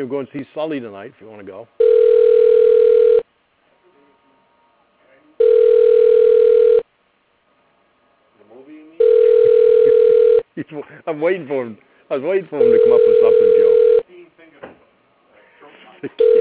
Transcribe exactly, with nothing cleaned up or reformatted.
to go and see Sully tonight if you want to go. The movie, you mean? He's, I'm waiting for him. I was waiting for him to come up with something, Joe. Fifteen fingers.